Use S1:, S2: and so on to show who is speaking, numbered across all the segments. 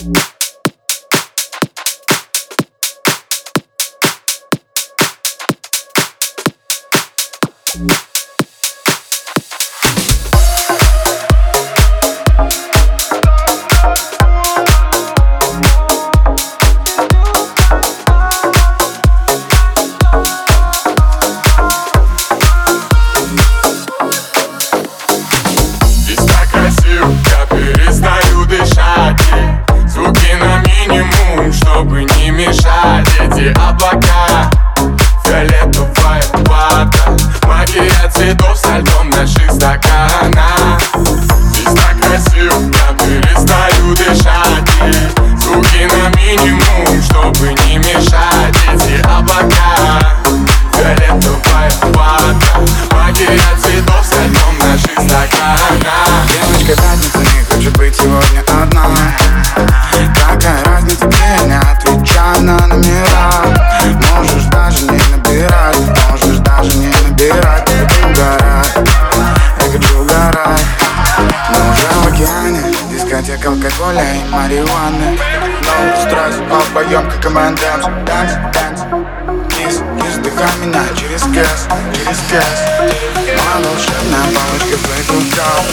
S1: Чтобы не мешать эти облака, фиолетовая вода, магия цветов со льдом в наших стаканах. Здесь так красиво, я перестаю дышать, и звуки на минимум, чтобы не мешать эти облака, фиолетовая вода, магия цветов со льдом в наших стаканах.
S2: Девочка пятница не хочет быть сегодня одна. Какая разница, где не отвечай на номера. Можешь даже не набирать, можешь даже не набирать. Я хочу угорать, я хочу угорать. Мы уже в океане, дискотека алкоголя и марихуаны. No стресс, обоем как M&M's. Dance, dance, кис, кис, вдыхай меня через кэс, через кэс. Моя волшебная палочка плывет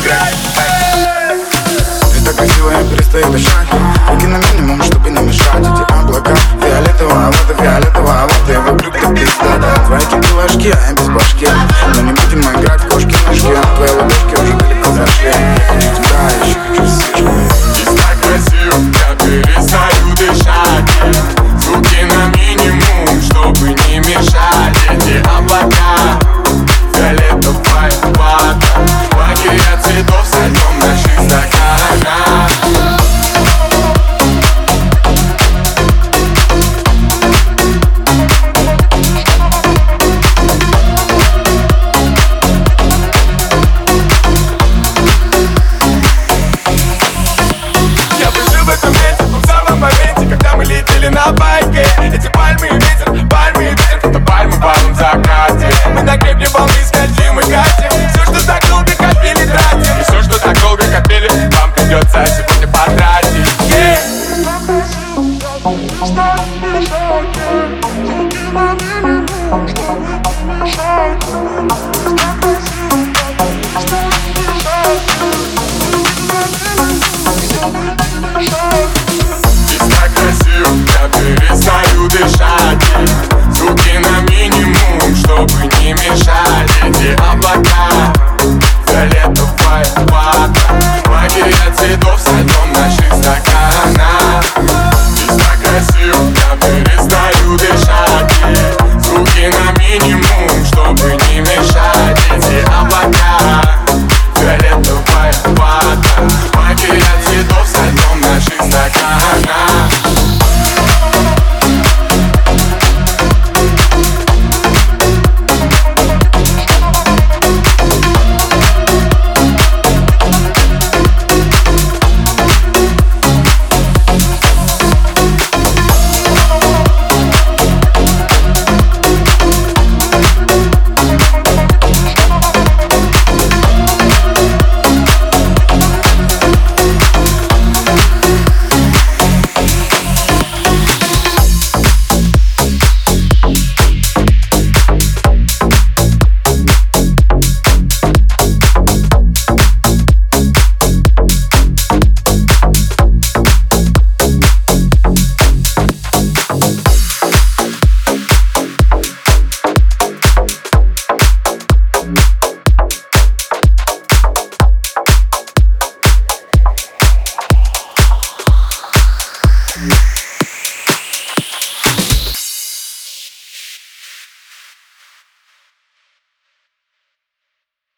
S2: в так красиво, я перестаю дышать. Руки на минимум, чтобы не мешать. Эти облака, фиолетовая вода, вокруг ты пизда, да. Твои кипилашки, а я без башки. Но не будем играть в кошки-мышки.